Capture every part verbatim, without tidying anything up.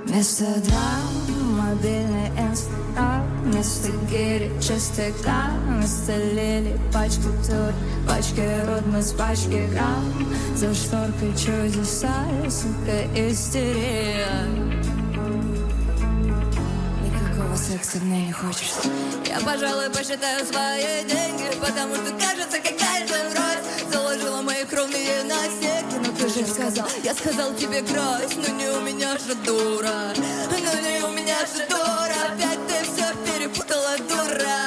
Вместо драм мобильный инстаграм, вместо гири чистый кран, вместо лили пачки тур, пачки родмыс, пачки грамм. За шторкой чудеса, сука, истерия. Никакого секса мне не хочется. Я, пожалуй, посчитаю свои деньги, потому что, кажется, какая-то врать заложила мои кровные на стеки. Но ты же сказал, я сказал тебе красть, но не у меня же дура, но не у меня же дура. Опять ты все перепутала, дура.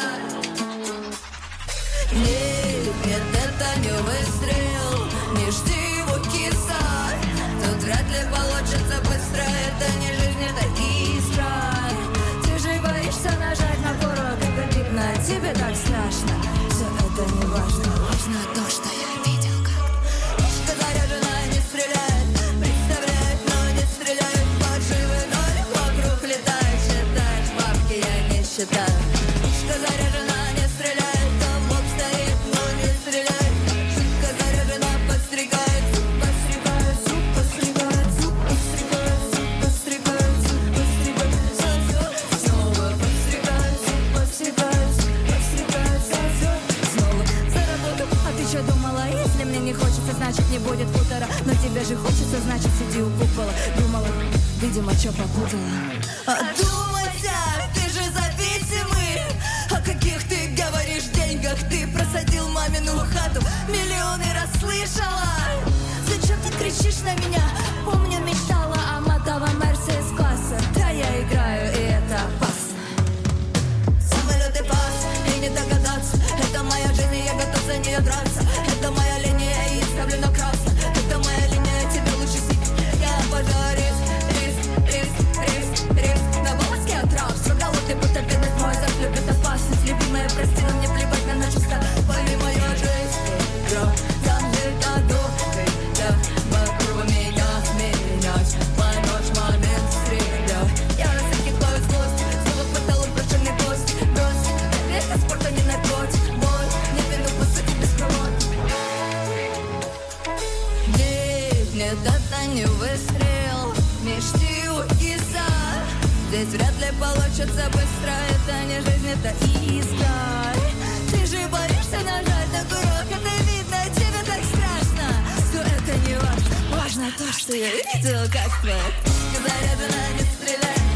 Нет, нет, это не выстрел, не жди его, киса. Тут вряд ли получится быстро, это не жизнь, это искра. Ты же боишься нажать на курок, это видно, тебе так страшно. Все это не важно, важно то, что я видел, как пушка заряжена, не стреляет, представляет, но не стреляет. Фальшивый нолик вокруг летает, считает бабки, я не считаю. Пушка заряжена, не стреляет, там лоб стоит, но не стреляет. Шутка заряжена, подстригает, зуб подстригает, зуб подстригает, зуб подстригает, зуб подстригает, зуб подстригает, сосет. Снова подстригает, зуб подстригает, зуб подстригает, сосет. Снова за работу, а ты что думала? Если мне не хочется, значит не будет хутора. Но тебе же хочется, значит сиди у купола. Думала, видимо, что попутала. Одумайся, ты же зависимый. О каких ты говоришь деньгах? Ты просадил мамину хату, миллионы раз слышала. Зачем ты кричишь на меня? Помню, мечтала о матовом Мерсе из класса. Да, я играю, и это опасно. Самолет и пас, и не догадаться. Это моя жизнь, и я готов за нее драться. Это моя линия, и ставлю на красно. Это моя линия, тебе лучше сидеть. Я обожаю риск, риск, риск, риск, риск. На волоске от трав, голодный, будто бедность мой зад любит опасность. Любимая, прости, но мне плевать на нашу стать. Пойми мою жизнь, игра, там жить одну. Да, вокруг меня менять, поймешь момент, стреляй. Я рассеки плавит злость, снова в потолок брошенный гость. Брось, это спорта не наркотик, боль, не вину, по сути, без провод. Нет, нет, это не выстрел, мечты у киса. Здесь вряд ли получится быстро, это не жизнь, это искра. Ты же боишься нажать на курок, это видно, тебе так страшно. Но это не важно, важно то, что я видел, как твоя пушка заряжена, не стреляет.